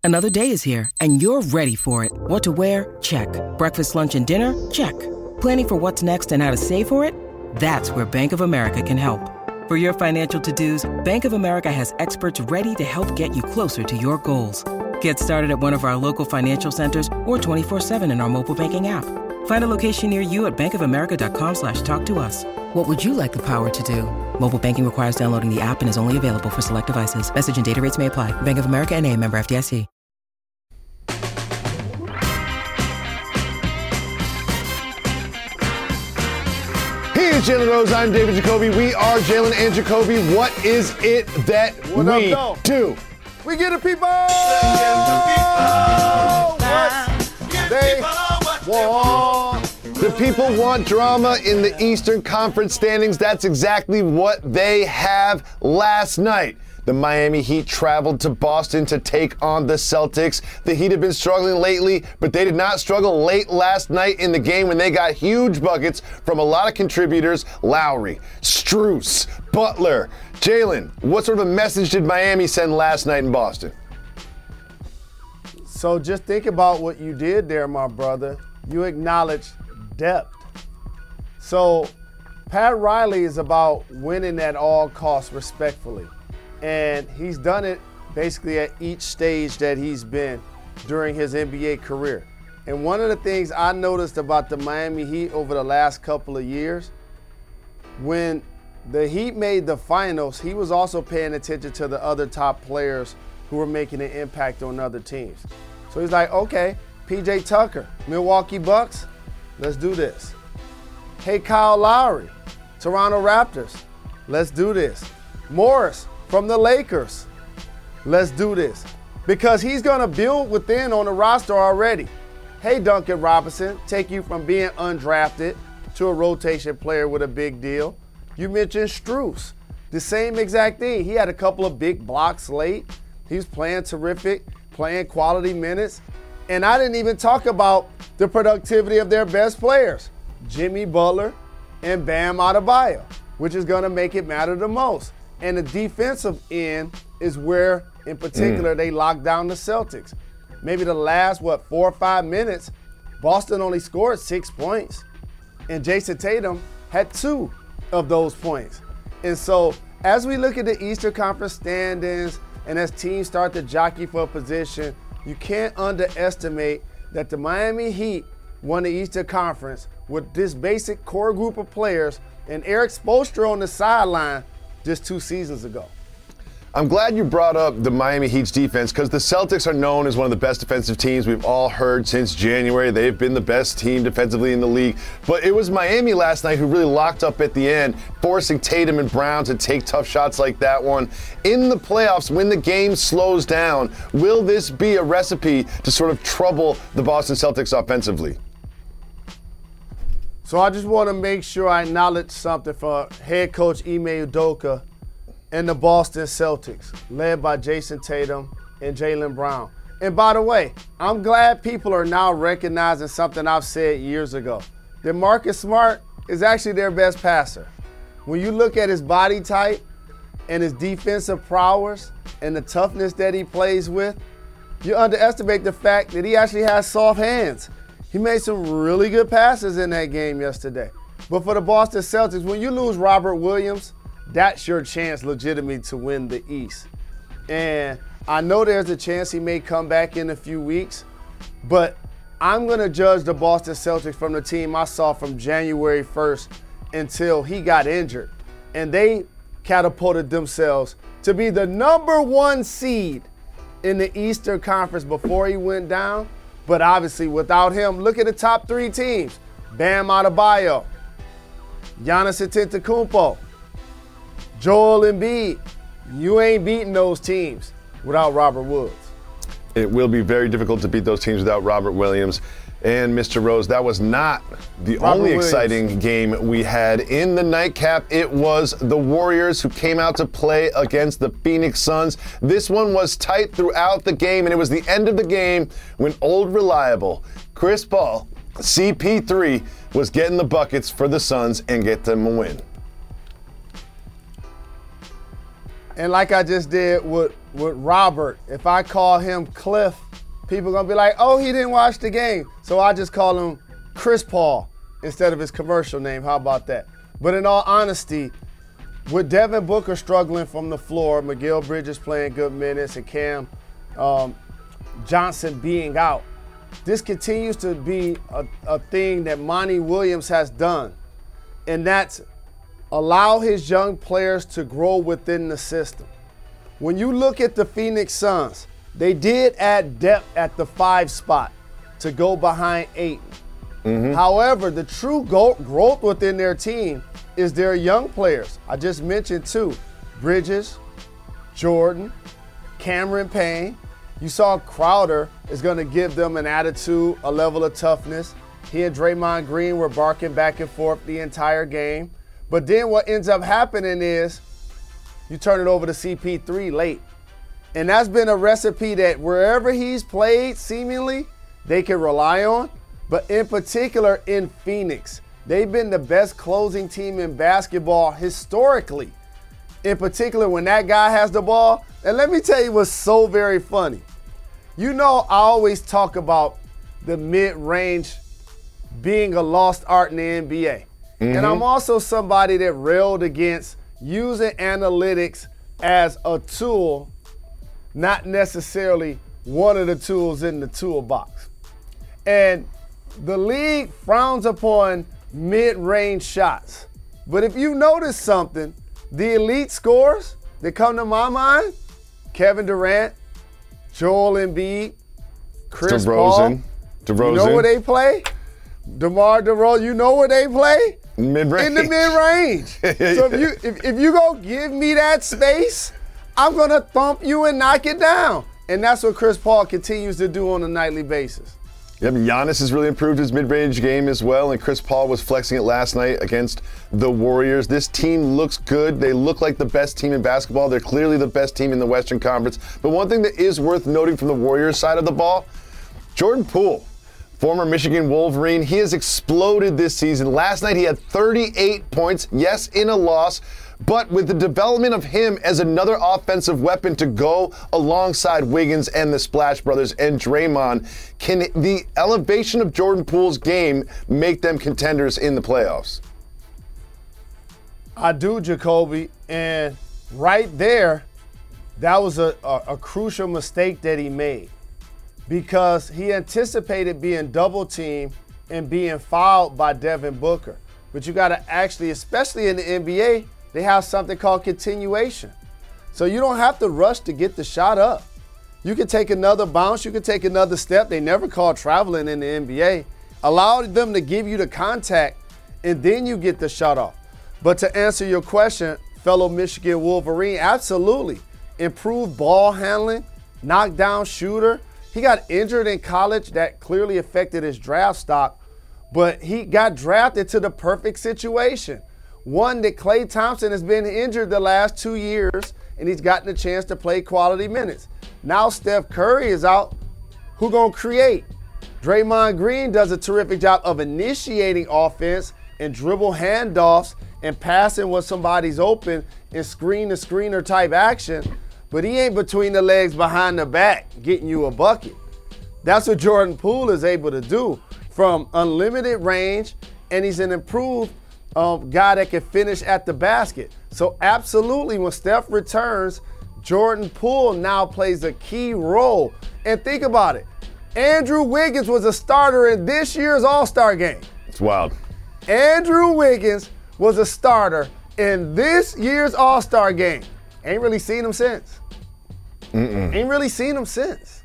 Another day is here, and you're ready for it. What to wear? Check. Breakfast, lunch, and dinner? Check. Planning for what's next and how to save for it? That's where Bank of America can help. For your financial to-dos, Bank of America has experts ready to help get you closer to your goals. Get started at one of our local financial centers or 24/7 in our mobile banking app. Find a location near you at bankofamerica.com/talktous. What would you like the power to do? Mobile banking requires downloading the app and is only available for select devices. Message and data rates may apply. Bank of America N.A., member FDIC. He is Jalen Rose. I'm David Jacoby. We are Jalen and Jacoby. What is it that we do? We get the people what they want. The people want drama in the Eastern Conference standings. That's exactly what they have last night. The Miami Heat traveled to Boston to take on the Celtics. The Heat have been struggling lately, but they did not struggle late last night in the game when they got huge buckets from a lot of contributors. Lowry, Strus, Butler. Jalen, what sort of a message did Miami send last night in Boston? So just think about what you did there, my brother. You acknowledged depth. So Pat Riley is about winning at all costs respectfully. And he's done it basically at each stage that he's been during his NBA career. And one of the things I noticed about the Miami Heat over the last couple of years, when the Heat made the finals, he was also paying attention to the other top players who were making an impact on other teams. So he's like, okay, PJ Tucker, Milwaukee Bucks, let's do this. Hey, Kyle Lowry, Toronto Raptors, let's do this. Morris from the Lakers, let's do this. Because he's going to build within on the roster already. Hey, Duncan Robinson, take you from being undrafted to a rotation player with a big deal. You mentioned Strus, the same exact thing. He had a couple of big blocks late. He was playing terrific, playing quality minutes. And I didn't even talk about the productivity of their best players, Jimmy Butler and Bam Adebayo, which is going to make it matter the most. And the defensive end is where, in particular, they locked down the Celtics. Maybe the last, 4 or 5 minutes, Boston only scored 6 points. And Jason Tatum had 2 of those points. And so as we look at the Eastern Conference standings and as teams start to jockey for a position, you can't underestimate that the Miami Heat won the Eastern Conference with this basic core group of players and Eric Spoelstra on the sideline just 2 seasons ago. I'm glad you brought up the Miami Heat's defense because the Celtics are known as one of the best defensive teams we've all heard since January. They've been the best team defensively in the league. But it was Miami last night who really locked up at the end, forcing Tatum and Brown to take tough shots like that one. In the playoffs, when the game slows down, will this be a recipe to sort of trouble the Boston Celtics offensively? So I just want to make sure I acknowledge something for head coach Ime Udoka and the Boston Celtics, led by Jason Tatum and Jaylen Brown. And by the way, I'm glad people are now recognizing something I've said years ago, that Marcus Smart is actually their best passer. When you look at his body type and his defensive prowess and the toughness that he plays with, you underestimate the fact that he actually has soft hands. He made some really good passes in that game yesterday. But for the Boston Celtics, when you lose Robert Williams, that's your chance legitimately to win the East. And I know there's a chance he may come back in a few weeks, but I'm going to judge the Boston Celtics from the team I saw from January 1st until he got injured. And they catapulted themselves to be the number 1 seed in the Eastern Conference before he went down. But obviously without him, look at the top 3 teams. Bam Adebayo, Giannis Antetokounmpo, Joel Embiid. You ain't beating those teams without Robert Woods. It will be very difficult to beat those teams without Robert Williams. And Mr. Rose, that was not the only exciting game we had in the nightcap. It was the Warriors who came out to play against the Phoenix Suns. This one was tight throughout the game, and it was the end of the game when old reliable Chris Paul, CP3, was getting the buckets for the Suns and get them a win. And like I just did with with Robert, if I call him Cliff, people are going to be like, oh, he didn't watch the game. So I just call him Chris Paul instead of his commercial name. How about that? But in all honesty, with Devin Booker struggling from the floor, Mikal Bridges playing good minutes, and Cam Johnson being out, this continues to be a thing that Monty Williams has done, and that's allow his young players to grow within the system. When you look at the Phoenix Suns, they did add depth at the 5 spot to go behind Ayton. However, the true growth within their team is their young players. I just mentioned 2, Bridges, Jordan, Cameron Payne. You saw Crowder is going to give them an attitude, a level of toughness. He and Draymond Green were barking back and forth the entire game. But then what ends up happening is you turn it over to CP3 late. And that's been a recipe that wherever he's played, seemingly, they can rely on. But in particular in Phoenix, they've been the best closing team in basketball historically. In particular, when that guy has the ball. And let me tell you what's so very funny. You know, I always talk about the mid-range being a lost art in the NBA. And I'm also somebody that railed against using analytics as a tool, not necessarily one of the tools in the toolbox. And the league frowns upon mid-range shots. But if you notice something, the elite scores that come to my mind, Kevin Durant, Joel Embiid, Chris Paul. DeRozan. You know where they play? DeMar DeRozan, you know where they play? Mid-range. In the mid-range. So if you go give me that space, I'm going to thump you and knock it down. And that's what Chris Paul continues to do on a nightly basis. Yep, Giannis has really improved his mid-range game as well, and Chris Paul was flexing it last night against the Warriors. This team looks good. They look like the best team in basketball. They're clearly the best team in the Western Conference. But one thing that is worth noting from the Warriors side of the ball, Jordan Poole, former Michigan Wolverine, he has exploded this season. Last night he had 38 points, yes, in a loss, but with the development of him as another offensive weapon to go alongside Wiggins and the Splash Brothers and Draymond, can the elevation of Jordan Poole's game make them contenders in the playoffs? I do, Jacoby, and right there, that was a crucial mistake that he made because he anticipated being double teamed and being fouled by Devin Booker. But you got to actually, especially in the NBA, they have something called continuation. So you don't have to rush to get the shot up. You can take another bounce. You can take another step. They never call traveling in the NBA. Allow them to give you the contact, and then you get the shot off. But to answer your question, fellow Michigan Wolverine, absolutely. Improved ball handling, knockdown shooter. He got injured in college. That clearly affected his draft stock. But he got drafted to the perfect situation. One that Klay Thompson has been injured the last 2 years, and he's gotten a chance to play quality minutes. Now Steph Curry is out. Who gonna create? Draymond Green does a terrific job of initiating offense and dribble handoffs and passing when somebody's open and screen-to-screener type action, but he ain't between the legs behind the back getting you a bucket. That's what Jordan Poole is able to do from unlimited range, and he's an improved guy that can finish at the basket. So absolutely, when Steph returns, Jordan Poole now plays a key role. And think about it. Andrew Wiggins was a starter in this year's All-Star game. It's wild. Andrew Wiggins was a starter in this year's All-Star game. Ain't really seen him since. Ain't really seen him since.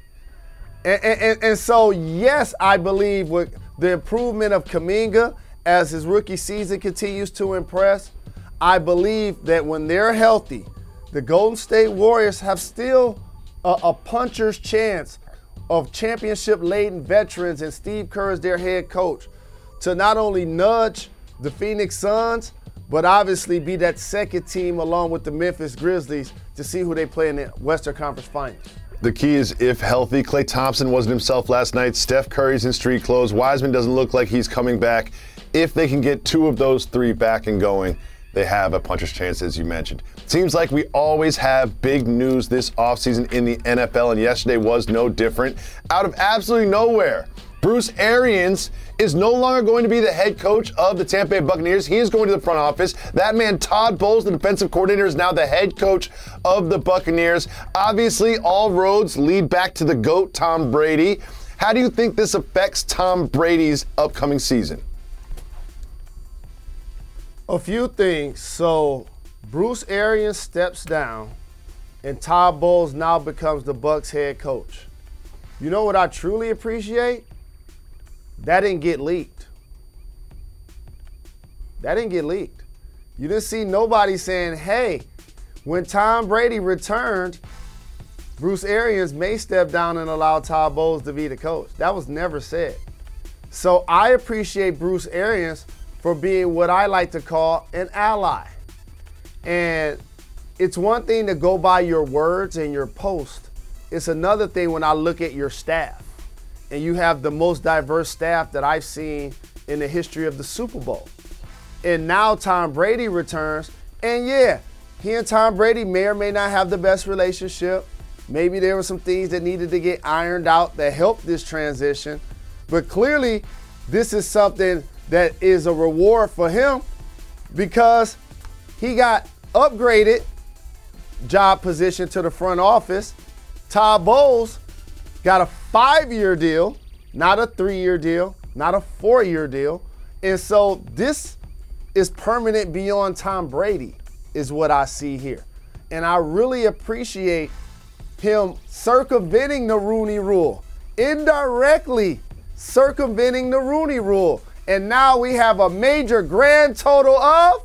And so, yes, I believe with the improvement of Kuminga as his rookie season continues to impress, I believe that when they're healthy, the Golden State Warriors have still a puncher's chance of championship-laden veterans and Steve Kerr as their head coach to not only nudge the Phoenix Suns, but obviously be that second team along with the Memphis Grizzlies to see who they play in the Western Conference Finals. The key is if healthy. Klay Thompson wasn't himself last night. Steph Curry's in street clothes. Wiseman doesn't look like he's coming back. If they can get 2 of those 3 back and going, they have a puncher's chance, as you mentioned. Seems like we always have big news this offseason in the NFL, and yesterday was no different. Out of absolutely nowhere, Bruce Arians is no longer going to be the head coach of the Tampa Bay Buccaneers. He is going to the front office. That man, Todd Bowles, the defensive coordinator, is now the head coach of the Buccaneers. Obviously, all roads lead back to the GOAT, Tom Brady. How do you think this affects Tom Brady's upcoming season? A few things. So, Bruce Arians steps down, and Todd Bowles now becomes the Bucs head coach. You know what I truly appreciate? That didn't get leaked. That didn't get leaked. You didn't see nobody saying, hey, when Tom Brady returned, Bruce Arians may step down and allow Todd Bowles to be the coach. That was never said. So I appreciate Bruce Arians for being what I like to call an ally. And it's one thing to go by your words and your post. It's another thing when I look at your staff. And you have the most diverse staff that I've seen in the history of the Super Bowl. And now Tom Brady returns. And yeah, he and Tom Brady may or may not have the best relationship. Maybe there were some things that needed to get ironed out that helped this transition. But clearly, this is something that is a reward for him because he got upgraded job position to the front office. Todd Bowles got a 5-year deal, not a 3-year deal, not a 4-year deal. And so this is permanent beyond Tom Brady is what I see here. And I really appreciate him circumventing the Rooney Rule, indirectly circumventing the Rooney Rule. And now we have a major grand total of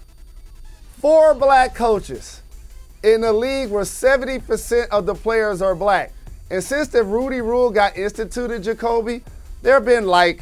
4 black coaches in a league where 70% of the players are black. And since the Rooney Rule got instituted, Jacoby, there have been like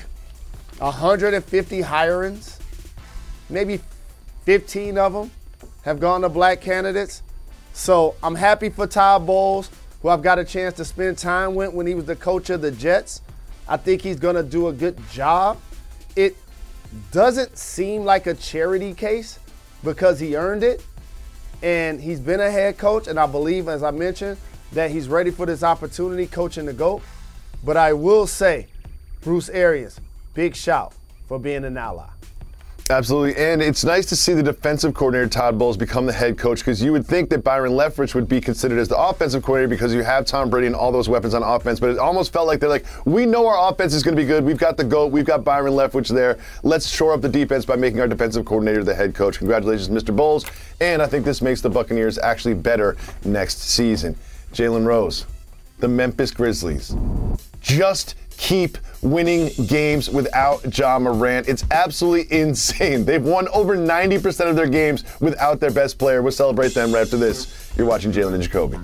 150 hirings. Maybe 15 of them have gone to black candidates. So I'm happy for Todd Bowles, who I've got a chance to spend time with when he was the coach of the Jets. I think he's going to do a good job. It doesn't seem like a charity case because he earned it. And he's been a head coach, and I believe, as I mentioned, that he's ready for this opportunity coaching the GOAT. But I will say, Bruce Arians, big shout for being an ally. Absolutely, and it's nice to see the defensive coordinator, Todd Bowles, become the head coach because you would think that Byron Leftwich would be considered as the offensive coordinator because you have Tom Brady and all those weapons on offense, but it almost felt like they're like, we know our offense is going to be good. We've got the GOAT. We've got Byron Leftwich there. Let's shore up the defense by making our defensive coordinator the head coach. Congratulations, Mr. Bowles, and I think this makes the Buccaneers actually better next season. Jalen Rose, the Memphis Grizzlies, just keep winning games without Ja Morant. It's absolutely insane. They've won over 90% of their games without their best player. We'll celebrate them right after this. You're watching Jalen and Jacoby.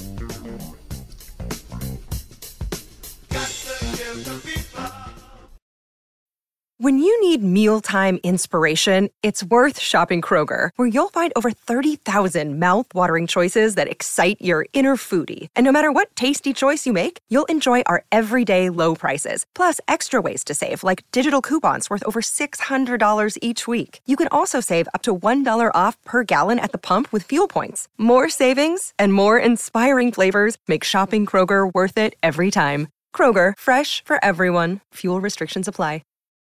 When you need mealtime inspiration, it's worth shopping Kroger, where you'll find over 30,000 mouth-watering choices that excite your inner foodie. And no matter what tasty choice you make, you'll enjoy our everyday low prices, plus extra ways to save, like digital coupons worth over $600 each week. You can also save up to $1 off per gallon at the pump with fuel points. More savings and more inspiring flavors make shopping Kroger worth it every time. Kroger, fresh for everyone. Fuel restrictions apply.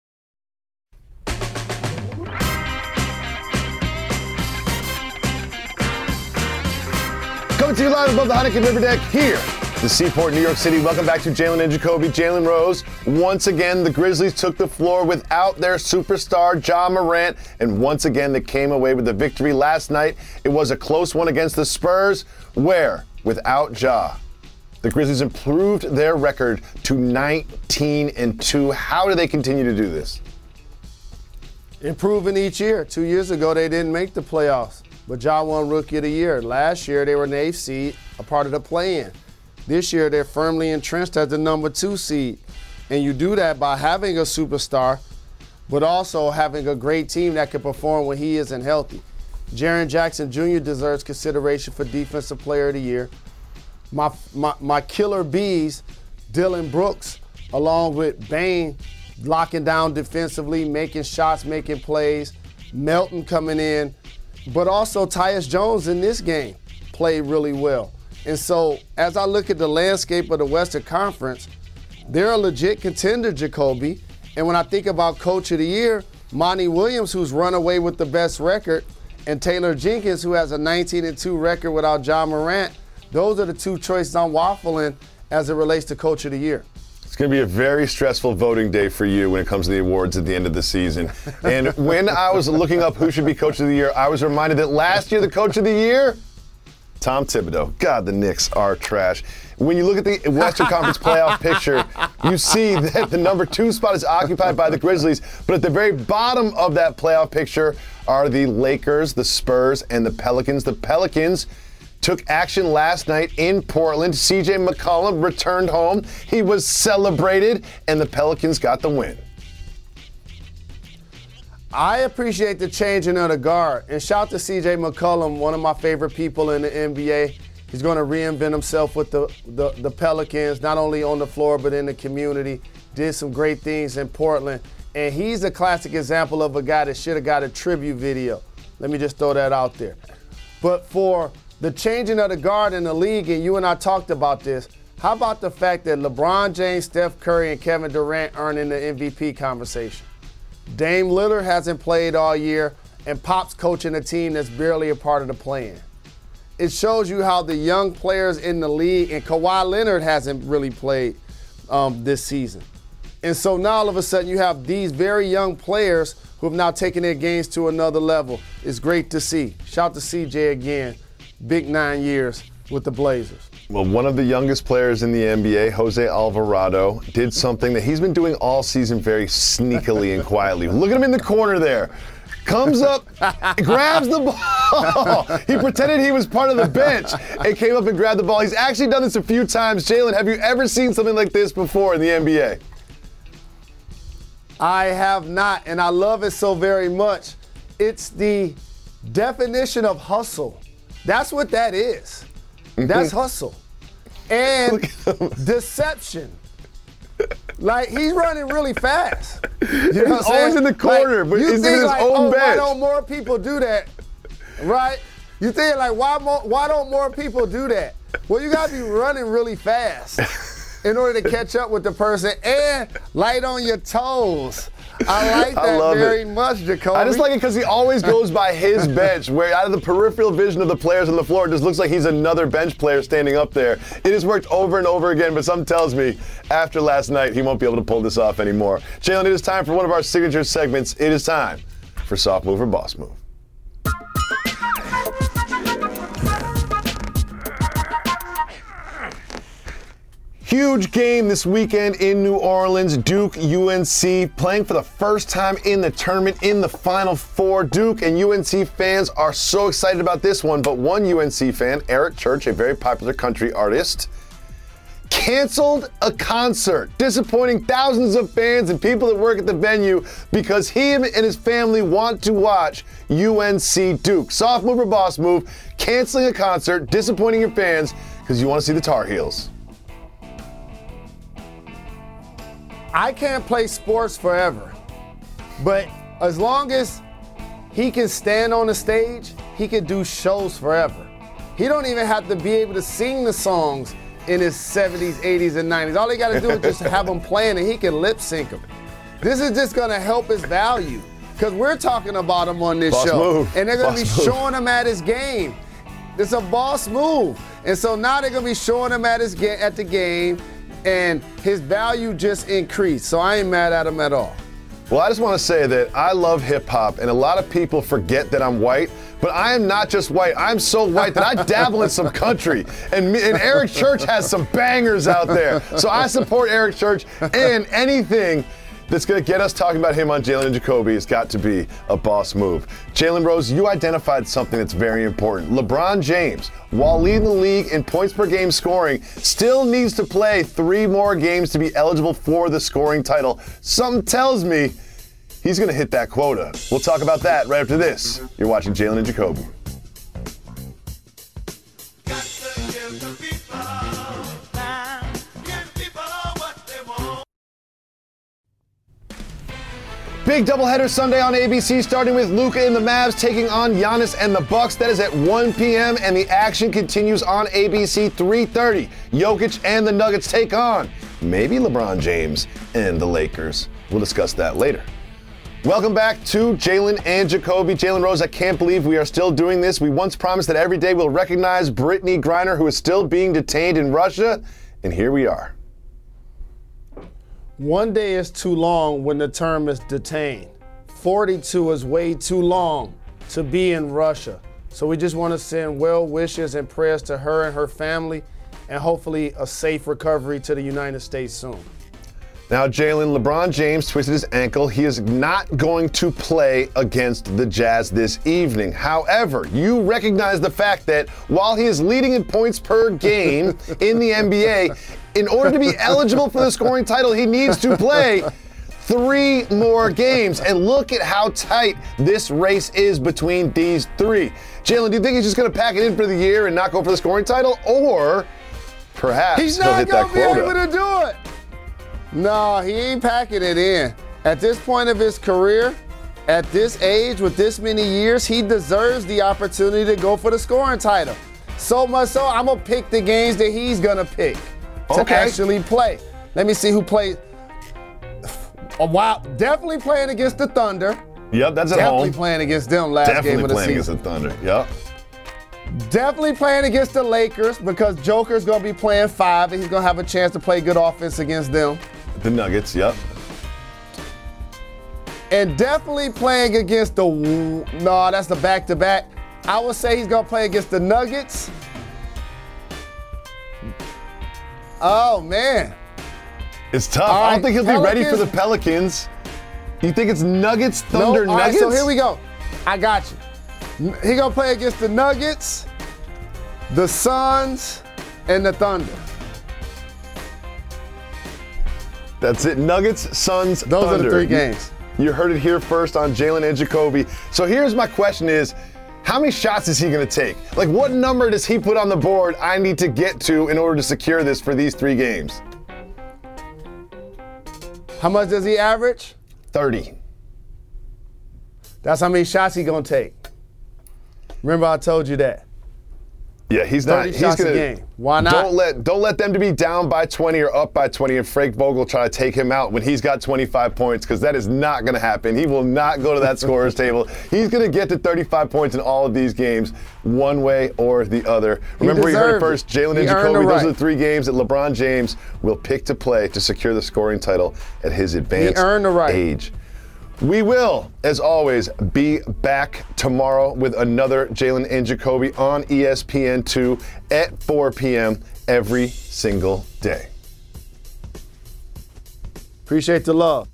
Coming to you live above the Heineken River Deck here, the Seaport, New York City. Welcome back to Jalen and Jacoby. Jalen Rose. Once again, the Grizzlies took the floor without their superstar, Ja Morant, and once again, they came away with the victory last night. It was a close one against the Spurs, where, without Ja, the Grizzlies improved their record to 19-2. How do they continue to do this? Improving each year. 2 years ago, they didn't make the playoffs. But Ja won Rookie of the Year. Last year, they were an 8th seed, a part of the play-in. This year, they're firmly entrenched as the number 2 seed. And you do that by having a superstar, but also having a great team that can perform when he isn't healthy. Jaren Jackson Jr. deserves consideration for Defensive Player of the Year. My killer bees, Dylan Brooks, along with Bane, locking down defensively, making shots, making plays. Melton coming in. But also Tyus Jones in this game played really well. And so as I look at the landscape of the Western Conference, they're a legit contender, Jacoby. And when I think about Coach of the Year, Monty Williams, who's run away with the best record, and Taylor Jenkins, who has a 19-2 record without John Morant, those are the two choices I'm waffling as it relates to Coach of the Year. It's going to be a very stressful voting day for you when it comes to the awards at the end of the season. And when I was looking up who should be Coach of the Year, I was reminded that last year the Coach of the Year, Tom Thibodeau. God, the Knicks are trash. When you look at the Western Conference playoff picture, you see that the number 2 spot is occupied by the Grizzlies, but at the very bottom of that playoff picture are the Lakers, the Spurs, and the Pelicans. The Pelicans took action last night in Portland. CJ McCollum returned home. He was celebrated, and the Pelicans got the win. I appreciate the changing of the guard. And shout to CJ McCollum, one of my favorite people in the NBA. He's going to reinvent himself with the Pelicans, not only on the floor but in the community. Did some great things in Portland. And he's a classic example of a guy that should have got a tribute video. Let me just throw that out there. But for the changing of the guard in the league, and you and I talked about this, how about the fact that LeBron James, Steph Curry, and Kevin Durant aren't in the MVP conversation? Dame Lillard hasn't played all year, and Pop's coaching a team that's barely a part of the plan. It shows you how the young players in the league, and Kawhi Leonard hasn't really played this season. And so now all of a sudden you have these very young players who have now taken their games to another level. It's great to see. Shout to CJ again. Big 9 years with the Blazers. Well, one of the youngest players in the NBA, Jose Alvarado, did something that he's been doing all season very sneakily and quietly. Look at him in the corner there. Comes up, grabs the ball. He pretended he was part of the bench and came up and grabbed the ball. He's actually done this a few times. Jalen, have you ever seen something like this before in the NBA? I have not, and I love it so very much. It's the definition of hustle. That's what that is. That's hustle. And deception. Like, he's running really fast. You know he's always in the corner, like, but he's in his own bench. Why don't more people do that? Right? You think, like, why don't more people do that? Well, you got to be running really fast in order to catch up with the person and light on your toes. I like that very much, Jacoby. I just like it because he always goes by his bench, where out of the peripheral vision of the players on the floor, it just looks like he's another bench player standing up there. It has worked over and over again, but something tells me after last night he won't be able to pull this off anymore. Jalen, it is time for one of our signature segments. It is time for Soft Move or Boss Move. Huge game this weekend in New Orleans. Duke, UNC, playing for the first time in the tournament in the Final Four. Duke and UNC fans are so excited about this one, but one UNC fan, Eric Church, a very popular country artist, canceled a concert, disappointing thousands of fans and people that work at the venue because he and his family want to watch UNC Duke. Soft move or boss move, canceling a concert, disappointing your fans because you want to see the Tar Heels. I can't play sports forever, but as long as he can stand on the stage, he can do shows forever. He don't even have to be able to sing the songs in his 70s, 80s, and 90s. All he got to do is just have them playing and he can lip sync them. This is just going to help his value because we're talking about him on this show. Move. And they're going to be showing him at his game. It's a boss move. And so now they're going to be showing him at the game, and his value just increased. So I ain't mad at him at all. Well, I just want to say that I love hip-hop, and a lot of people forget that I'm white, but I am not just white. I'm so white that I dabble in some country, and Eric Church has some bangers out there. So I support Eric Church, and anything that's going to get us talking about him on Jalen and Jacoby has got to be a boss move. Jalen Rose, you identified something that's very important. LeBron James, while leading the league in points per game scoring, still needs to play 3 more games to be eligible for the scoring title. Something tells me he's going to hit that quota. We'll talk about that right after this. You're watching Jalen and Jacoby. Big doubleheader Sunday on ABC, starting with Luka and the Mavs taking on Giannis and the Bucks. That is at 1 p.m., and the action continues on ABC 3:30. Jokic and the Nuggets take on maybe LeBron James and the Lakers. We'll discuss that later. Welcome back to Jalen and Jacoby. Jalen Rose, I can't believe we are still doing this. We once promised that every day we'll recognize Brittany Griner, who is still being detained in Russia, and here we are. One day is too long when the term is detained. 42 is way too long to be in Russia. So we just want to send well wishes and prayers to her and her family, and hopefully a safe recovery to the United States soon. Now, Jalen, LeBron James twisted his ankle. He is not going to play against the Jazz this evening. However, you recognize the fact that while he is leading in points per game in the NBA, in order to be eligible for the scoring title, he needs to play 3 more games. And look at how tight this race is between these 3. Jalen, do you think he's just going to pack it in for the year and not go for the scoring title? Or perhaps he's he'll not hit that going to be quota? able to do it. No, he ain't packing it in. At this point of his career, at this age, with this many years, he deserves the opportunity to go for the scoring title. So much so, I'm going to pick the games that he's going to pick to actually play. Let me see who plays. Wow, definitely playing against the Thunder. Yep, that's at Definitely home. playing against them last game of the season. Definitely playing against the Thunder, yep. Definitely playing against the Lakers because Joker's going to be playing 5 and he's going to have a chance to play good offense against them. The Nuggets, yep. And definitely playing against the, no, that's the back-to-back. I would say he's going to play against the Nuggets. Oh, man. It's tough. All I right, don't think he'll be ready for the Pelicans. You think it's Nuggets, Thunder, No, all right, Nuggets? so here we go. I got you. He's going to play against the Nuggets, the Suns, and the Thunder. That's it. Nuggets, Suns, Those Thunder. are the 3 games. You heard it here first on Jalen and Jacoby. So here's my question is, how many shots is he going to take? Like, what number does he put on the board I need to get to in order to secure this for these 3 games? How much does he average? 30. That's how many shots he's going to take. Remember I told you that. Yeah, he's 30 not. shots He's gonna, a game. Why not? Don't let them to be down by 20 or up by 20 and Frank Vogel try to take him out when he's got 25 points, because that is not going to happen. He will not go to that scorer's table. He's going to get to 35 points in all of these games, one way or the other. Remember, you heard it first. Jalen and Jacoby. Those are the 3 games that LeBron James will pick to play to secure the scoring title at his advanced age. We will, as always, be back tomorrow with another Jalen and Jacoby on ESPN2 at 4 p.m. every single day. Appreciate the love.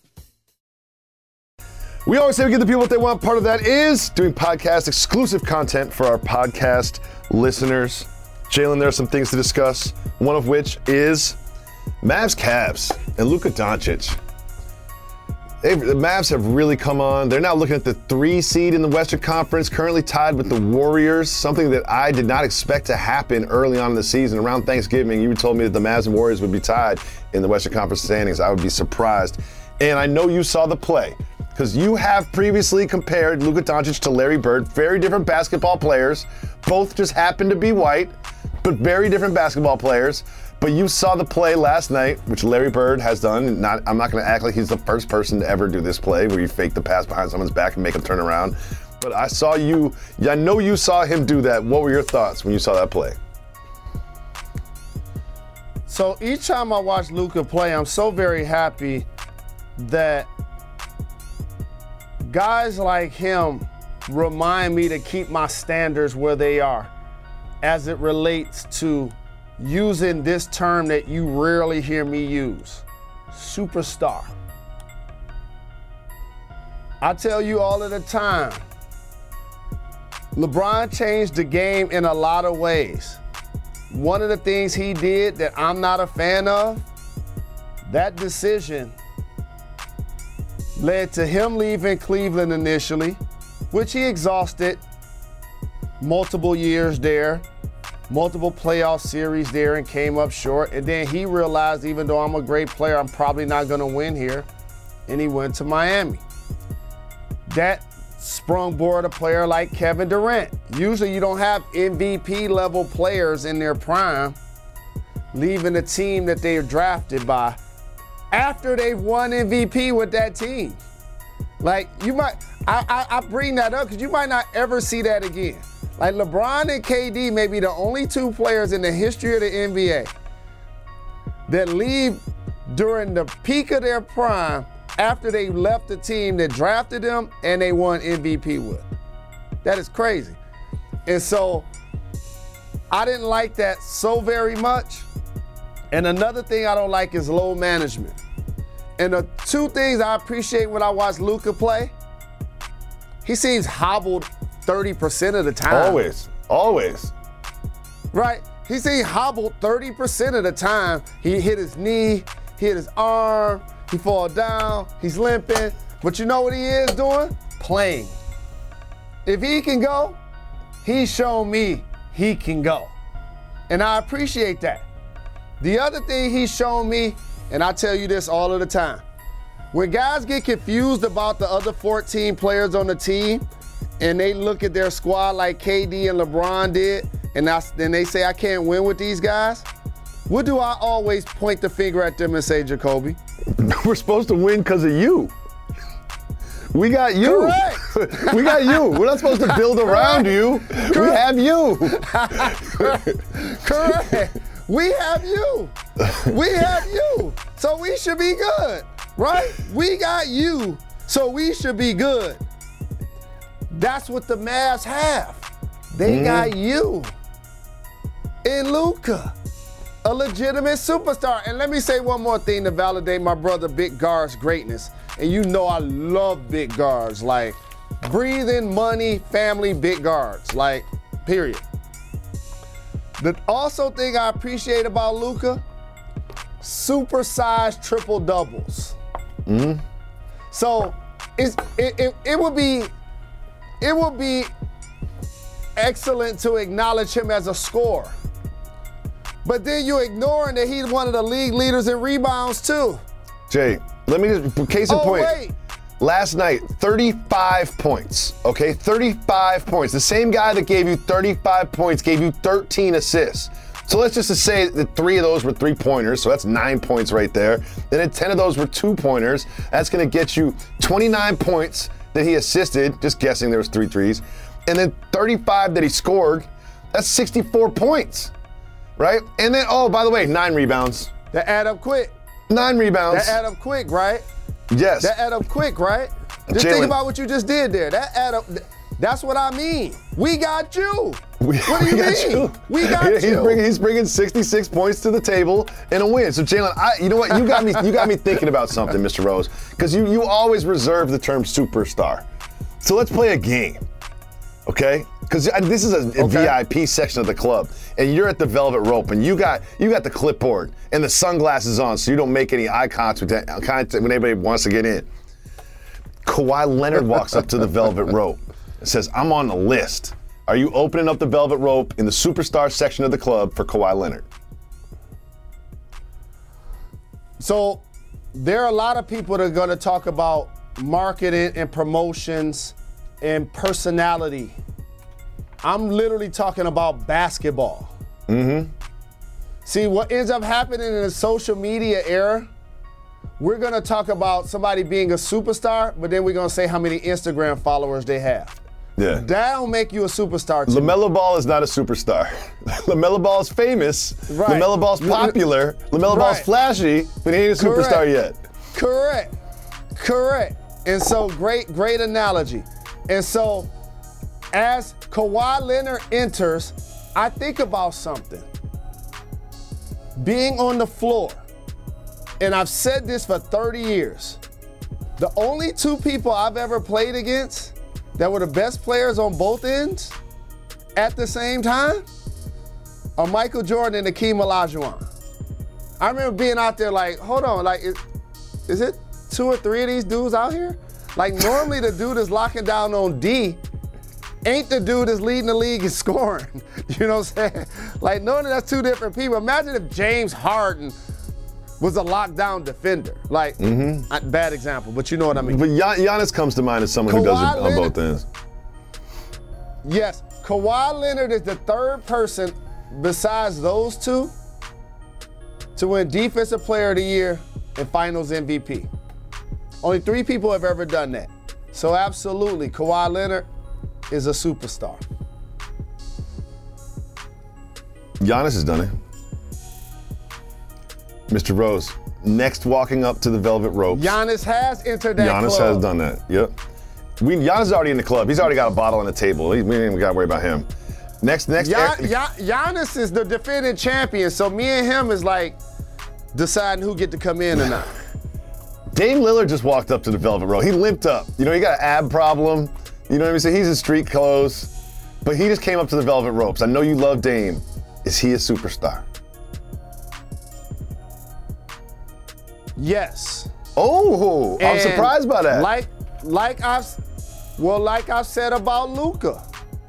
We always say we give the people what they want. Part of that is doing podcast exclusive content for our podcast listeners. Jalen, there are some things to discuss, one of which is Mavs Cavs and Luka Doncic. The Mavs have really come on. They're now looking at the 3 seed in the Western Conference, currently tied with the Warriors, something that I did not expect to happen early on in the season. Around Thanksgiving, you told me that the Mavs and Warriors would be tied in the Western Conference standings. I would be surprised. And I know you saw the play, because you have previously compared Luka Doncic to Larry Bird, very different basketball players. Both just happen to be white, but very different basketball players. But you saw the play last night, which Larry Bird has done. I'm not going to act like he's the first person to ever do this play, where you fake the pass behind someone's back and make them turn around. But I know you saw him do that. What were your thoughts when you saw that play? So each time I watch Luka play, I'm so very happy that guys like him remind me to keep my standards where they are as it relates to using this term that you rarely hear me use, superstar. I tell you all of the time, LeBron changed the game in a lot of ways. One of the things he did that I'm not a fan of, that decision led to him leaving Cleveland initially, which he exhausted multiple years there, multiple playoff series there, and came up short. And then he realized, even though I'm a great player, I'm probably not going to win here. And he went to Miami. that sprung a player like Kevin Durant. Usually you don't have MVP level players in their prime leaving the team that they are drafted by after they've won MVP with that team. Like, you might, I bring that up because you might not ever see that again. Like, LeBron and KD may be the only two players in the history of the NBA that leave during the peak of their prime after they left the team that drafted them and they won MVP with. That is crazy. And so I didn't like that so very much. And another thing I don't like is load management. And the two things I appreciate when I watch Luka play, he seems hobbled 30% of the time. Always. Right? He seems hobbled 30% of the time. He hit his knee, hit his arm, he fall down, he's limping. But you know what he is doing? Playing. If he can go, he's shown me he can go. And I appreciate that. The other thing he's shown me, and I tell you this all of the time, when guys get confused about the other 14 players on the team and they look at their squad like KD and LeBron did, and then they say, I can't win with these guys, what do I always point the finger at them and say, Jacoby? We're supposed to win because of you. We got you. Correct. We got you. We're not supposed to build around you. Correct. We have you. Correct. We have you. We have you. So we should be good, right? We got you, so we should be good. That's what the Mavs have. They got you and Luka, a legitimate superstar. And let me say one more thing to validate my brother Big Guard's greatness. And you know I love big guards, like breathing money, family big guards, like, period. The also thing I appreciate about Luka, supersized triple doubles. So it would be excellent to acknowledge him as a scorer. But then you're ignoring that he's one of the league leaders in rebounds too. Jay, let me just, case in point. Wait. Last night, 35 points, okay? 35 points. The same guy that gave you 35 points gave you 13 assists. So let's just say that 3 of those were 3-pointers, so that's 9 points right there. And then 10 of those were 2-pointers. That's gonna get you 29 points that he assisted, just guessing there was 3 threes. And then 35 that he scored, that's 64 points, right? And then, oh, by the way, 9 rebounds. That add up quick. 9 rebounds. That add up quick, right? Yes. That add up quick, right? Just think about what you just did there. That add up. That's what I mean. We got you. What do you mean? We got you. He's bringing 66 points to the table in a win. So Jalen, you know what? You got me thinking about something, Mr. Rose, because you always reserve the term superstar. So let's play a game, okay? Because this is a VIP section of the club, and you're at the velvet rope, and you got the clipboard and the sunglasses on, so you don't make any eye contact when anybody wants to get in. Kawhi Leonard walks up to the velvet rope and says, "I'm on the list. Are you opening up the velvet rope in the superstar section of the club for Kawhi Leonard?" So there are a lot of people that are going to talk about marketing and promotions and personality. I'm literally talking about basketball. See, what ends up happening in the social media era, we're going to talk about somebody being a superstar, but then we're going to say how many Instagram followers they have. Yeah. That don't make you a superstar to me. LaMelo Ball is not a superstar. LaMelo Ball is famous. Right. LaMelo Ball's popular. LaMelo Ball's flashy, but he ain't a superstar yet. Correct. And so great analogy. And so as Kawhi Leonard enters, I think about something. Being on the floor, and I've said this for 30 years, the only 2 people I've ever played against that were the best players on both ends at the same time are Michael Jordan and Hakeem Olajuwon. I remember being out there like, hold on, like, is it 2 or 3 of these dudes out here? Like, normally the dude is locking down on D ain't the dude that's leading the league in scoring. You know what I'm saying? Like, knowing that that's 2 different people. Imagine if James Harden was a lockdown defender. Like, bad example, but you know what I mean. But Giannis comes to mind as someone who does it on both ends. Yes, Kawhi Leonard is the third person besides those two to win Defensive Player of the Year and Finals MVP. Only 3 people have ever done that. So absolutely, Kawhi Leonard is a superstar. Giannis has done it. Mr. Rose, next walking up to the velvet ropes. Giannis has entered that club. Giannis has done that, yep. Giannis is already in the club. He's already got a bottle on the table. We ain't even got to worry about him. Next. Giannis is the defending champion, so me and him is like deciding who get to come in or not. Dame Lillard just walked up to the velvet rope. He limped up. You know, he got an ab problem. You know what I mean? So he's in street clothes. But he just came up to the velvet ropes. I know you love Dame. Is he a superstar? Yes. Oh, I'm surprised by that. Like I've said about Luka.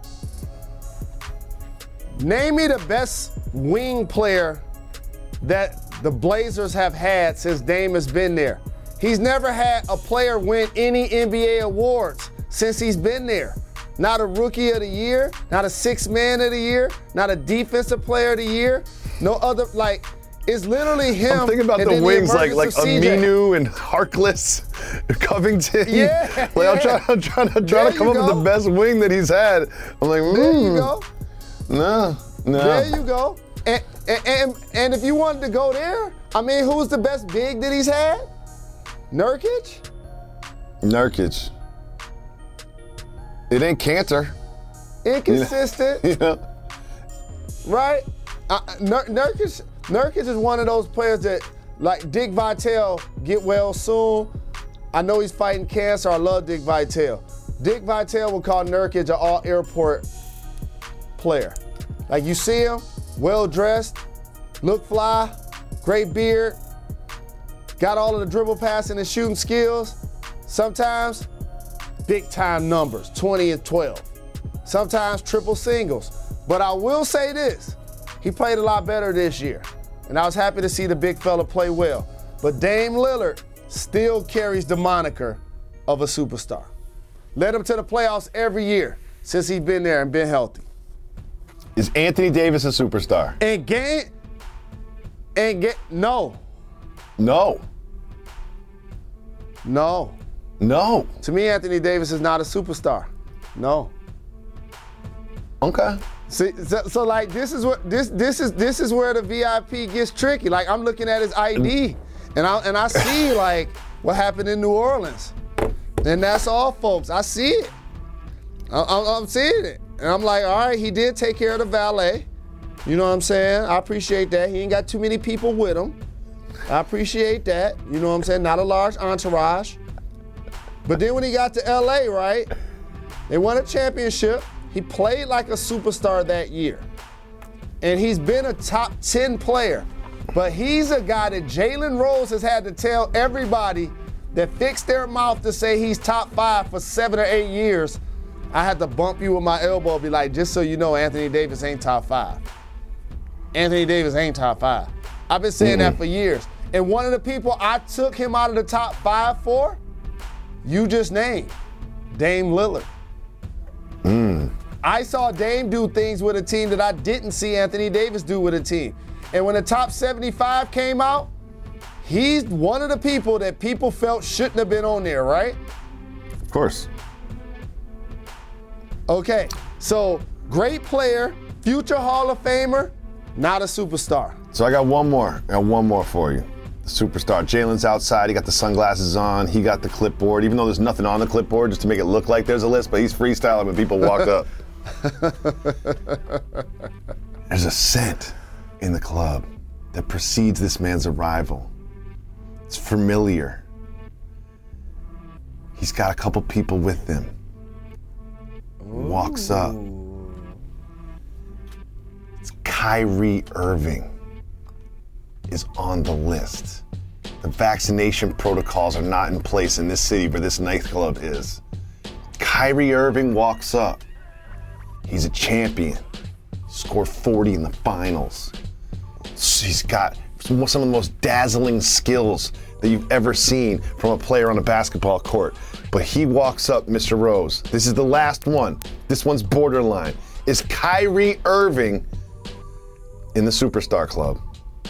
Name me the best wing player that the Blazers have had since Dame has been there. He's never had a player win any NBA awards since he's been there. Not a Rookie of the Year, not a Sixth Man of the Year, not a Defensive Player of the Year, no other, like, it's literally him. I'm thinking about the wings like Aminu and Harkless, Covington. Yeah. Like, I'm trying to come up with the best wing that he's had. I'm like, There you go. No. There you go. And if you wanted to go there, I mean, who's the best big that he's had? Nurkic? It ain't Cantor. Inconsistent. You know? Right? Nurkic is one of those players that, like Dick Vitale, get well soon. I know he's fighting cancer. I love Dick Vitale. Dick Vitale would call Nurkic an all-airport player. Like, you see him, well-dressed, look fly, great beard, got all of the dribble passing and shooting skills. Sometimes, big-time numbers, 20 and 12. Sometimes triple singles. But I will say this, he played a lot better this year. And I was happy to see the big fella play well. But Dame Lillard still carries the moniker of a superstar. Led him to the playoffs every year since he's been there and been healthy. Is Anthony Davis a superstar? No. To me, Anthony Davis is not a superstar. No. Okay. See, so like this is where the VIP gets tricky. Like, I'm looking at his ID, and I see like what happened in New Orleans, and that's all, folks. I see it. I'm seeing it, and I'm like, all right, he did take care of the valet. You know what I'm saying? I appreciate that. He ain't got too many people with him. I appreciate that. You know what I'm saying? Not a large entourage. But then when he got to LA, right? They won a championship. He played like a superstar that year. And he's been a top 10 player. But he's a guy that Jalen Rose has had to tell everybody that fixed their mouth to say he's top 5 for 7 or 8 years. I had to bump you with my elbow and be like, just so you know, Anthony Davis ain't top 5. Anthony Davis ain't top 5. I've been saying that for years. And one of the people I took him out of the top 5 for, you just named, Dame Lillard. I saw Dame do things with a team that I didn't see Anthony Davis do with a team. And when the top 75 came out, he's one of the people that people felt shouldn't have been on there, right? Of course. Okay, so great player, future Hall of Famer, not a superstar. So I got one more. For you. The superstar. Jalen's outside. He got the sunglasses on. He got the clipboard, even though there's nothing on the clipboard, just to make it look like there's a list, but he's freestyling when people walk up. There's a scent in the club that precedes this man's arrival. It's familiar. He's got a couple people with him. Walks up. It's Kyrie Irving is on the list. The vaccination protocols are not in place in this city where this nightclub is. Kyrie Irving walks up. He's a champion. Scored 40 in the finals. He's got some of the most dazzling skills that you've ever seen from a player on a basketball court. But he walks up, Mr. Rose. This is the last one. This one's borderline. Is Kyrie Irving in the superstar club?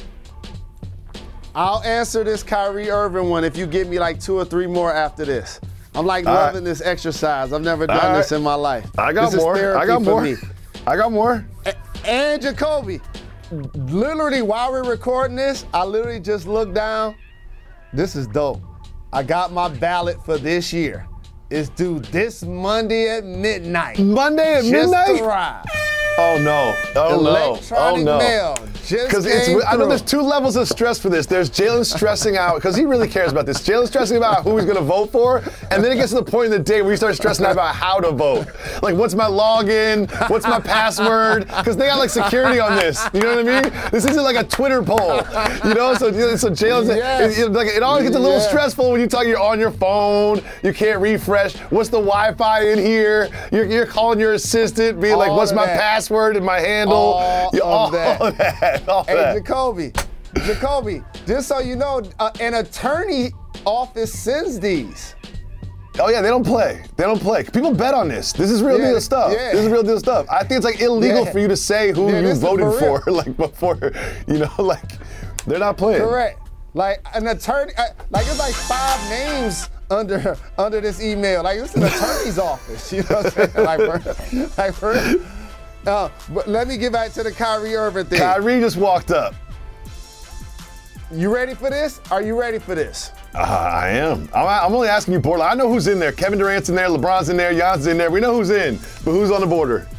I'll answer this Kyrie Irving one if you give me like 2 or 3 more after this. I'm like loving this exercise. I've never done this in my life. I got this more. Is therapy I got for more. Me. I got more. And Jacoby, literally while we're recording this, I literally just looked down. This is dope. I got my ballot for this year. It's due this Monday at midnight. Monday at midnight? Just arrived. Oh no! Oh no! Electronic mail. Because I know there's 2 levels of stress for this. There's Jalen stressing out because he really cares about this. Jalen stressing about who he's going to vote for, and then it gets to the point in the day where you start stressing out about how to vote. Like, what's my login? What's my password? Because they got like security on this. You know what I mean? This isn't like a Twitter poll. You know, so Jalen's it always gets a little stressful when you're on your phone. You can't refresh. What's the Wi-Fi in here? You're calling your assistant, being like, "What's my password and my handle?" All of that. Hey, Jacoby, just so you know, an attorney office sends these. Oh yeah, they don't play. People bet on this. This is real deal stuff. Yeah. This is real deal stuff. I think it's like illegal for you to say who you voted for, like before, like they're not playing. Correct. Like an attorney, like it's like 5 names under this email. Like it's an attorney's office. You know what I'm saying? But let me get back to the Kyrie Irving thing. Kyrie just walked up. You ready for this? Are you ready for this? I am. I'm only asking you, Portland. I know who's in there. Kevin Durant's in there. LeBron's in there. Giannis in there. We know who's in, but who's on the border?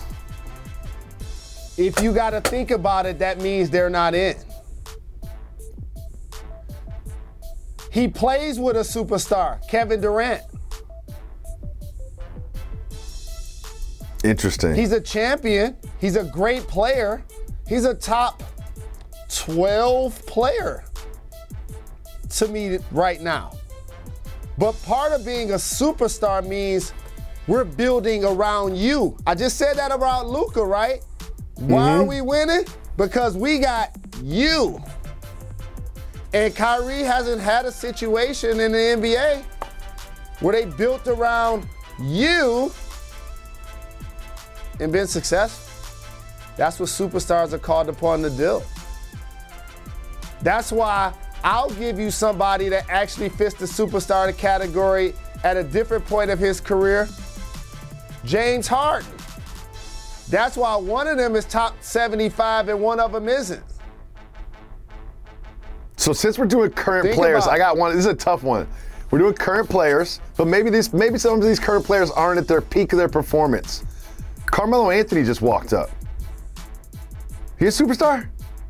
If you got to think about it, that means they're not in. He plays with a superstar, Kevin Durant. Interesting. He's a champion. He's a great player. He's a top 12 player to me right now. But part of being a superstar means we're building around you. I just said that about Luka, right? Why are we winning? Because we got you. And Kyrie hasn't had a situation in the NBA where they built around you and been successful. That's what superstars are called upon to do. That's why I'll give you somebody that actually fits the superstar category at a different point of his career. James Harden. That's why one of them is top 75 and one of them isn't. So since we're doing current players, I got one. This is a tough one. We're doing current players, but maybe some of these current players aren't at their peak of their performance. Carmelo Anthony just walked up. He a superstar?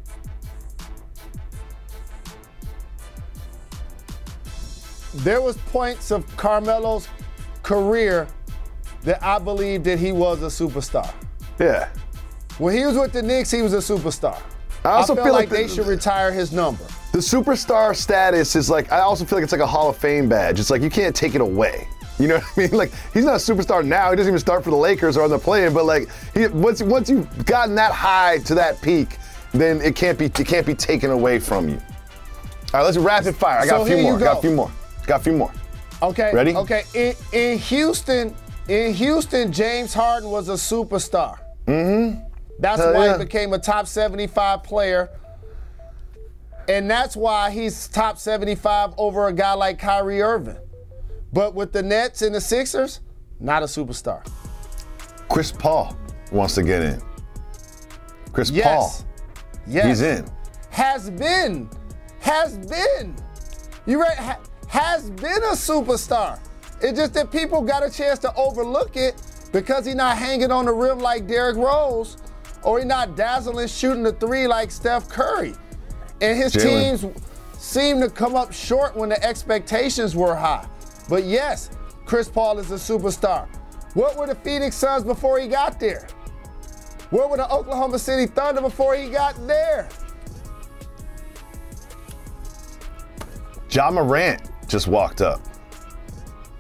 There was points of Carmelo's career that I believe that he was a superstar. Yeah. When he was with the Knicks, he was a superstar. I also feel like they should retire his number. The superstar status is like, I also feel like it's like a Hall of Fame badge. It's like you can't take it away. You know what I mean? Like, he's not a superstar now. He doesn't even start for the Lakers or on the play-in, but like, once you've gotten that high to that peak, then it can't be taken away from you. All right, let's rapid fire. I got a few more. Okay. Ready? Okay. In Houston, James Harden was a superstar. That's why he became a top 75 player. And that's why he's top 75 over a guy like Kyrie Irving. But with the Nets and the Sixers, not a superstar. Chris Paul wants to get in. Chris Paul. Yes. He's in. Has been. You ready? Has been a superstar. It's just that people got a chance to overlook it because he's not hanging on the rim like Derrick Rose, or he's not dazzling shooting the 3 like Steph Curry. And his teams seem to come up short when the expectations were high. But yes, Chris Paul is a superstar. What were the Phoenix Suns before he got there? What were the Oklahoma City Thunder before he got there? Ja Morant just walked up.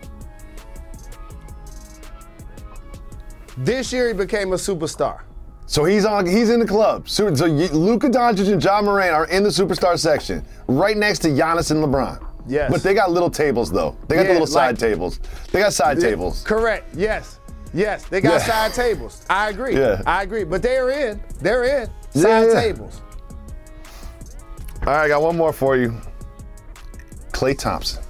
This year he became a superstar. So he's in the club. So Luka Doncic and Ja Morant are in the superstar section, right next to Giannis and LeBron. Yes. But they got little tables, though. They got the little side tables. They got side tables. Correct. Yes. Yes. They got side tables. I agree. Yeah. I agree. But they're in. Side tables. All right, I got one more for you. Klay Thompson.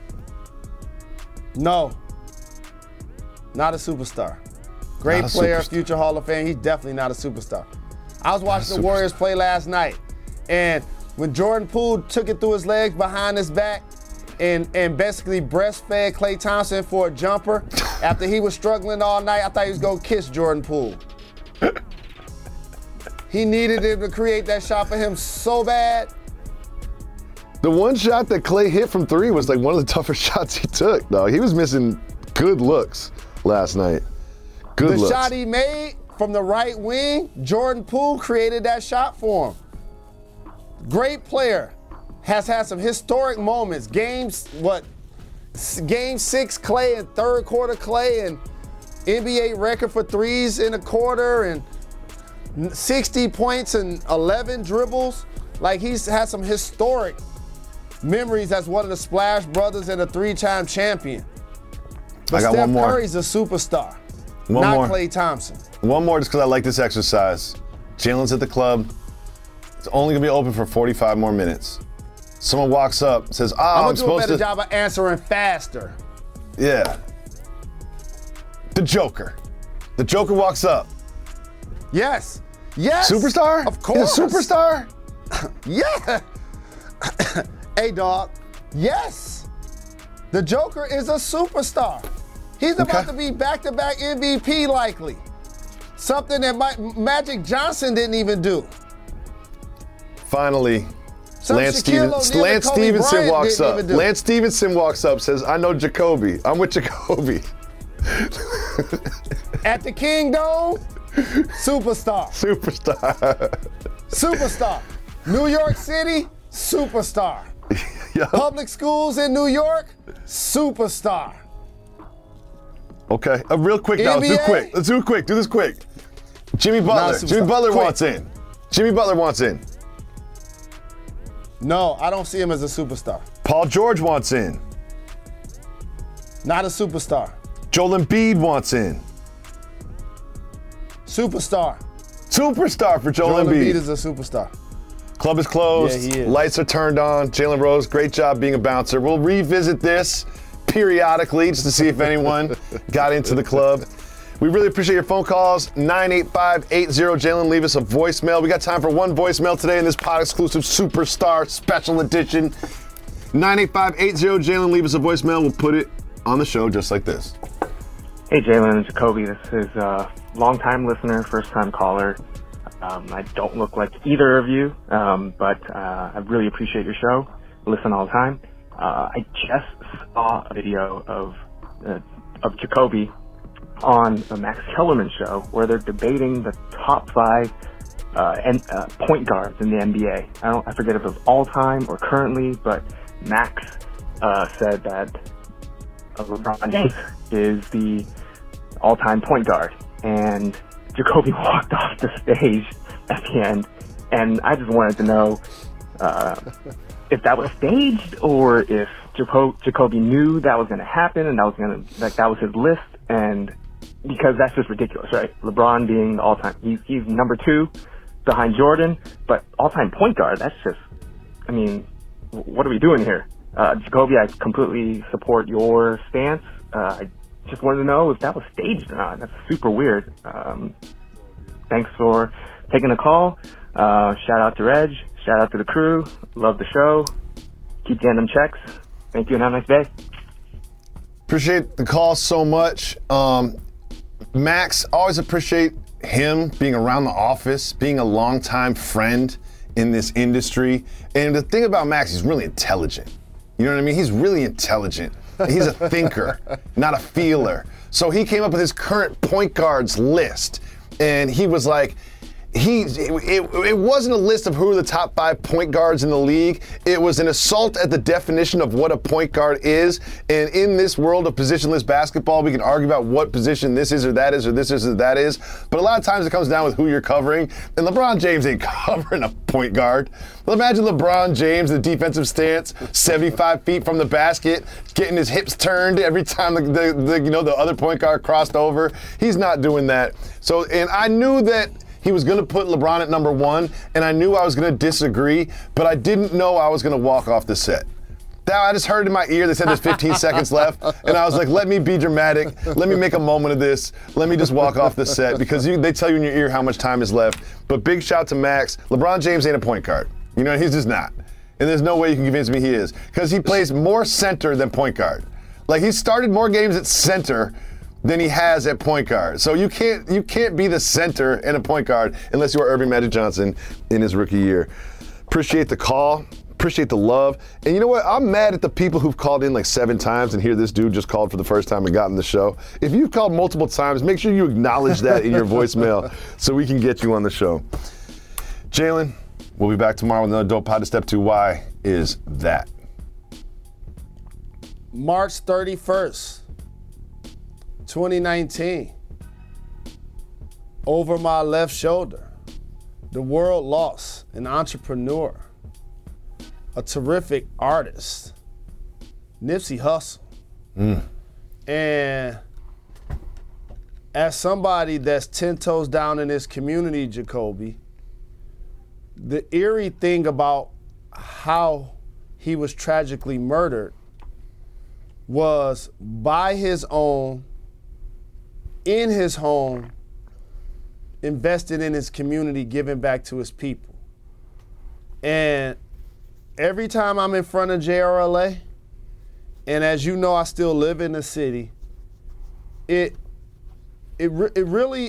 No. Not a superstar. Great player, future Hall of Fame. He's definitely not a superstar. I was watching the Warriors play last night, and when Jordan Poole took it through his legs behind his back and basically breastfed Klay Thompson for a jumper after he was struggling all night, I thought he was going to kiss Jordan Poole. He needed him to create that shot for him so bad. The one shot that Klay hit from three was like one of the toughest shots he took, dog. He was missing good looks last night. Good looks. The shot he made from the right wing, Jordan Poole created that shot for him. Great player. Has had some historic moments. Game 6 Klay and third quarter Klay and NBA record for threes in a quarter and 60 points and 11 dribbles. Like, he's had some historic memories as one of the Splash Brothers and a 3-time champion. But I got Steph one more. Curry's a superstar. One not more. Klay Thompson. One more just because I like this exercise. Jalen's at the club. It's only going to be open for 45 more minutes. Someone walks up, says, I'm going to do a better job of answering faster. Yeah. The Joker. The Joker walks up. Yes. Yes. Superstar? Of course. He's a superstar? Yeah. Hey, dog. Yes. The Joker is a superstar. He's about to be back-to-back MVP likely. Something that Magic Johnson didn't even do. Finally, Lance Stevenson walks up. Lance Stevenson walks up, says, I know Jacoby. I'm with Jacoby. At the King Dome, superstar. Superstar. New York City, superstar. Yep. Public schools in New York, superstar. Okay, real quick now. Let's do it quick. Do this quick. Jimmy Butler wants in. Jimmy Butler wants in. No, I don't see him as a superstar. Paul George wants in. Not a superstar. Joel Embiid wants in. Superstar. Superstar for Joel Embiid. Joel Embiid is a superstar. Club is closed. Yeah, he is. Lights are turned on. Jalen Rose, great job being a bouncer. We'll revisit this periodically just to see if anyone got into the club. We really appreciate your phone calls. 985-80-JALEN. Leave us a voicemail. We got time for one voicemail today in this pod-exclusive Superstar Special Edition. 985-80-JALEN. Leave us a voicemail. We'll put it on the show just like this. Hey, Jalen and Jacoby. This is a long-time listener, first-time caller. I don't look like either of you, but I really appreciate your show. I listen all the time. I just saw a video of Jacoby on the Max Kellerman show where they're debating the top 5 point guards in the NBA. I forget if it was all-time or currently, but Max said that LeBron James is the all-time point guard, and Jacoby walked off the stage at the end, and I just wanted to know if that was staged or if Jacoby knew that was going to happen and that was his list, and because that's just ridiculous, right? LeBron being the all-time, he's number 2 behind Jordan, but all-time point guard, that's just, I mean, what are we doing here? Jacoby, I completely support your stance. I just wanted to know if that was staged or not. That's super weird. Thanks for taking the call. Shout out to Reg. Shout out to the crew. Love the show. Keep getting them checks. Thank you and have a nice day. Appreciate the call so much. Max, always appreciate him being around the office, being a longtime friend in this industry. And the thing about Max, he's really intelligent. You know what I mean? He's really intelligent. He's a thinker, not a feeler. So he came up with his current point guards list. And he was like, it wasn't a list of who are the top 5 point guards in the league. It was an assault at the definition of what a point guard is. And in this world of positionless basketball, we can argue about what position this is or that is or this is or that is. But a lot of times it comes down with who you're covering. And LeBron James ain't covering a point guard. Well, imagine LeBron James in the defensive stance, 75 feet from the basket, getting his hips turned every time the other point guard crossed over. He's not doing that. So, and I knew that he was going to put LeBron at number 1, and I knew I was going to disagree, but I didn't know I was going to walk off the set. Now, I just heard in my ear they said there's 15 seconds left, and I was like, let me be dramatic. Let me make a moment of this. Let me just walk off the set, because they tell you in your ear how much time is left. But big shout to Max. LeBron James ain't a point guard. You know, he's just not. And there's no way you can convince me he is, because he plays more center than point guard. Like, he started more games at center than he has at point guard. So you can't be the center and a point guard unless you are Irving Magic Johnson in his rookie year. Appreciate the call. Appreciate the love. And you know what? I'm mad at the people who've called in like 7 times and here this dude just called for the first time and got in the show. If you've called multiple times, make sure you acknowledge that in your voicemail so we can get you on the show. Jalen, we'll be back tomorrow with another Dope Pod to Step 2. Why is that? March 31st. 2019, over my left shoulder, the world lost an entrepreneur, a terrific artist, Nipsey Hussle. And as somebody that's 10 toes down in this community, Jacoby, the eerie thing about how he was tragically murdered was by his own, in his home, invested in his community, giving back to his people. And every time I'm in front of JRLA, and as you know, I still live in the city, it's really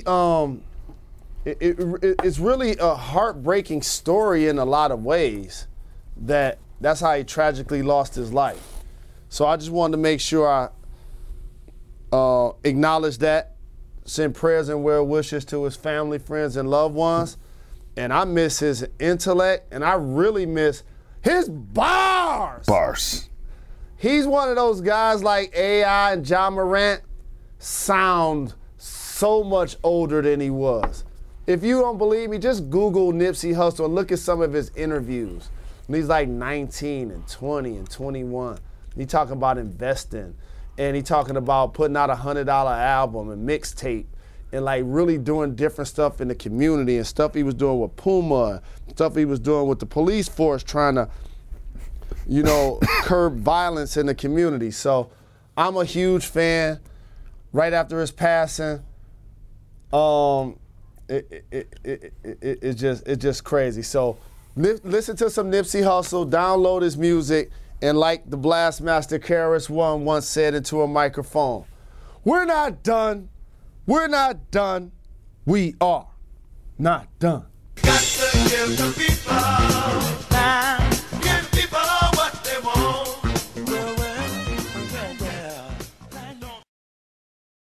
a heartbreaking story in a lot of ways. That's how he tragically lost his life. So I just wanted to make sure I acknowledge that. Send prayers and well wishes to his family, friends, and loved ones. And I miss his intellect, and I really miss his bars. He's one of those guys like AI and John Morant sound so much older than he was. If you don't believe me, just Google Nipsey Hussle and look at some of his interviews. And he's like 19 and 20 and 21. He talking about investing. And he talking about putting out a $100 album and mixtape and like really doing different stuff in the community and stuff he was doing with Puma, stuff he was doing with the police force trying to, curb violence in the community. So I'm a huge fan. Right after his passing, it's just crazy. So listen to some Nipsey Hussle, download his music. And like the Blastmaster KRS-One once said into a microphone, we're not done. We're not done. We are not done. Got to give the people